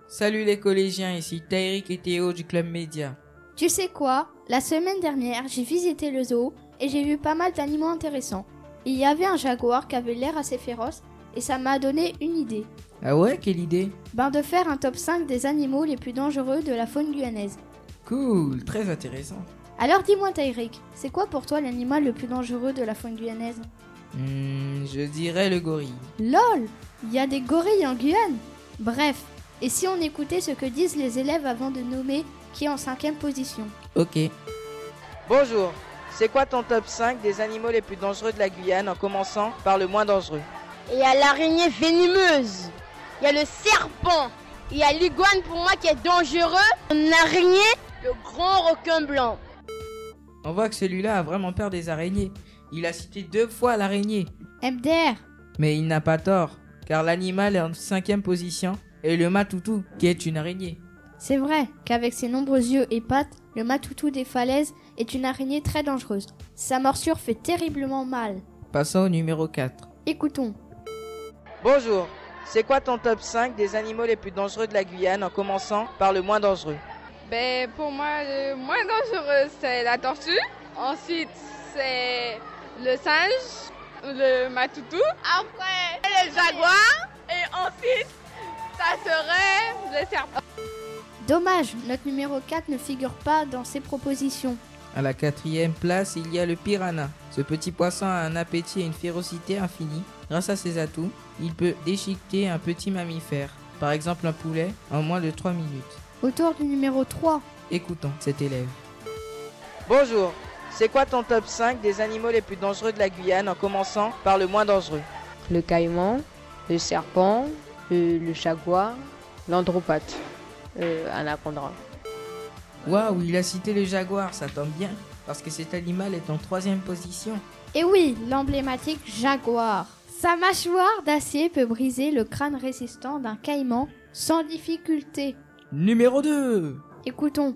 Salut les collégiens, ici Taïrik et Théo du Club Média. Tu sais quoi? La semaine dernière, j'ai visité le zoo et j'ai vu pas mal d'animaux intéressants. Il y avait un jaguar qui avait l'air assez féroce et ça m'a donné une idée. Ah ouais, quelle idée? De faire un top 5 des animaux les plus dangereux de la faune guyanaise. Cool, très intéressant. Alors dis-moi Taïrik, c'est quoi pour toi l'animal le plus dangereux de la faune guyanaise? Je dirais le gorille. LOL! Il y a des gorilles en Guyane! Bref, et si on écoutait ce que disent les élèves avant de nommer qui est en 5e position? Ok. Bonjour, c'est quoi ton top 5 des animaux les plus dangereux de la Guyane en commençant par le moins dangereux? Il y a l'araignée venimeuse, il y a le serpent, il y a l'iguane pour moi qui est dangereux, une araignée, le grand requin blanc. On voit que celui-là a vraiment peur des araignées. Il a cité 2 fois l'araignée. MDR! Mais il n'a pas tort, car l'animal est en 5e position et le matoutou, qui est une araignée. C'est vrai qu'avec ses nombreux yeux et pattes, le matoutou des falaises est une araignée très dangereuse. Sa morsure fait terriblement mal. Passons au numéro 4. Écoutons. Bonjour, c'est quoi ton top 5 des animaux les plus dangereux de la Guyane en commençant par le moins dangereux? Pour moi, le moins dangereux, c'est la tortue. Ensuite, c'est le singe, le matoutou. Après, le jaguar. Et ensuite, ça serait le serpent. Dommage, notre numéro 4 ne figure pas dans ces propositions. À la 4e place, il y a le piranha. Ce petit poisson a un appétit et une férocité infinie. Grâce à ses atouts, il peut déchiqueter un petit mammifère, par exemple un poulet, en moins de 3 minutes. Autour du numéro 3. Écoutons cet élève. Bonjour, c'est quoi ton top 5 des animaux les plus dangereux de la Guyane en commençant par le moins dangereux? Le caïman, le serpent, le jaguar, l'andropathe, anaconda. Waouh, il a cité le jaguar, ça tombe bien, parce que cet animal est en 3e position. Et oui, l'emblématique jaguar. Sa mâchoire d'acier peut briser le crâne résistant d'un caïman sans difficulté. Numéro 2. Écoutons.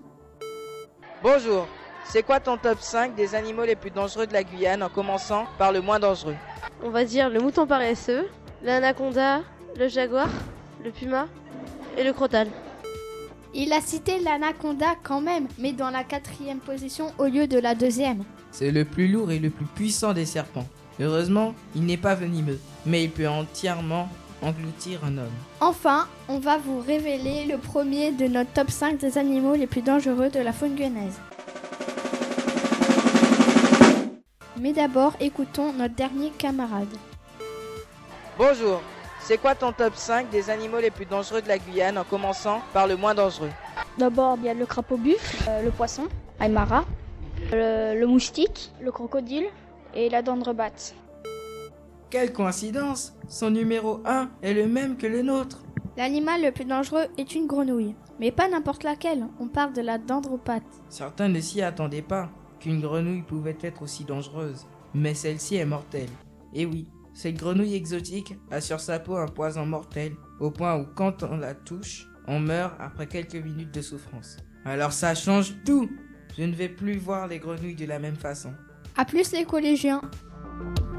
Bonjour, c'est quoi ton top 5 des animaux les plus dangereux de la Guyane en commençant par le moins dangereux? On va dire le mouton paresseux, l'anaconda, le jaguar, le puma et le crotal. Il a cité l'anaconda quand même, mais dans la 4e position au lieu de la 2e. C'est le plus lourd et le plus puissant des serpents. Heureusement, il n'est pas venimeux, mais il peut entièrement engloutir un homme. Enfin, on va vous révéler le premier de notre top 5 des animaux les plus dangereux de la faune guyanaise. Mais d'abord, écoutons notre dernier camarade. Bonjour, c'est quoi ton top 5 des animaux les plus dangereux de la Guyane en commençant par le moins dangereux? D'abord, il y a le crapaud buffle, le poisson, aymara, le moustique, le crocodile et la dendrobatte. Quelle coïncidence! Son numéro 1 est le même que le nôtre. L'animal le plus dangereux est une grenouille, mais pas n'importe laquelle, on parle de la dendropathe. Certains ne s'y attendaient pas qu'une grenouille pouvait être aussi dangereuse, mais celle-ci est mortelle. Et oui, cette grenouille exotique a sur sa peau un poison mortel, au point où quand on la touche, on meurt après quelques minutes de souffrance. Alors ça change tout! Je ne vais plus voir les grenouilles de la même façon. A plus les collégiens.